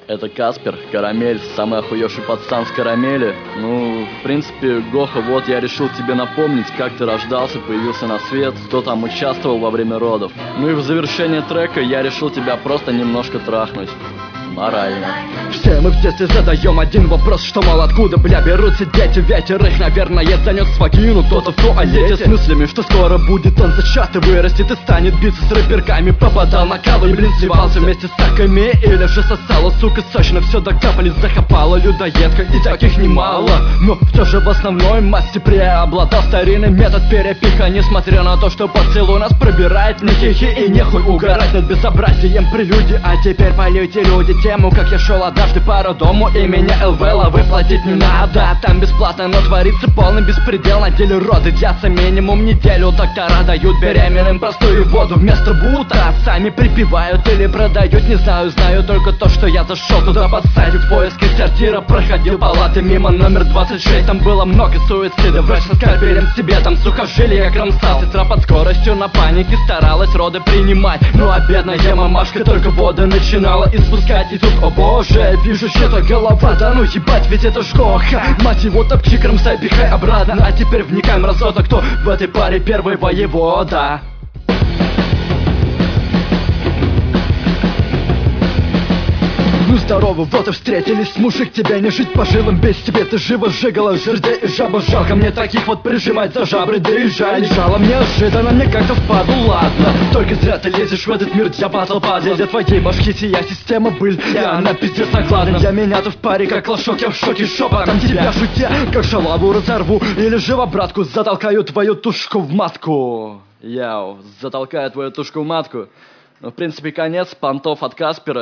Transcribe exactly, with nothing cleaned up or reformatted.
Это Каспер, Карамель, самый охуевший пацан с карамели. Ну, в принципе, Гоха, вот я решил тебе напомнить, как ты рождался, появился на свет, кто там участвовал во время родов. Ну и в завершение трека я решил тебя просто немножко трахнуть. Морально. Все мы в детстве задаем один вопрос, что, мол, откуда, бля, берутся дети. Ветер их, наверное, занес в вагину, кто-то в туалете с мыслями, что скоро будет он зачат и вырастет и станет биться с рэперками. Попадал на кавы и, блин, сливался вместе с саками. Или же сосала, сука, сочно все до капли закопала людоедка, и таких немало. Но все же в основной массе преобладал старинный метод перепиха. Несмотря на то, что поцелуй нас пробирает на хихи, и нехуй угорать над безобразием прелюдии. А теперь полюйте, люди, тему, как я шел однажды по роддому, и меня ЛВЛа выплатить не надо. Там бесплатно, но творится полный беспредел. На деле роды длятся минимум неделю. Доктора дают беременным простую воду вместо бута, сами припевают или продают, не знаю. Знаю только то, что я зашел туда по сайте в поиске сортира. Проходил палаты мимо номер двадцать шесть. Там было много суицидов. Врач со скальпелем себе там сухожилия кромсал. Сестра под скоростью на панике старалась роды принимать. Ну а бедная мамашка только воды начинала испускать. И тут, о боже, вижу чья-то голова. Да ну ебать, ведь это ж Гоха. Мать его, топчи, кромсай, пихай обратно. А теперь вникаем разота, кто в этой паре первый воевода. Ну здорово, вот и встретились, мужик, тебя не жить по жилам. Без тебя ты живо сжигала жердей и жаба. Жалко мне таких вот прижимать за жабры, да и жаль. Жало мне ожиданно, мне как-то впаду, ладно. Только зря ты лезешь в этот мир, я батл падал. Для твоей башки сия система быль, и она пиздец накладна. Я меня-то в паре, как лошок, я в шоке шепотом тебя шутя, как шалаву разорву. Или же в обратку затолкаю твою тушку в матку. Яу, затолкаю твою тушку в матку. Ну, в принципе, конец, понтов от Каспера.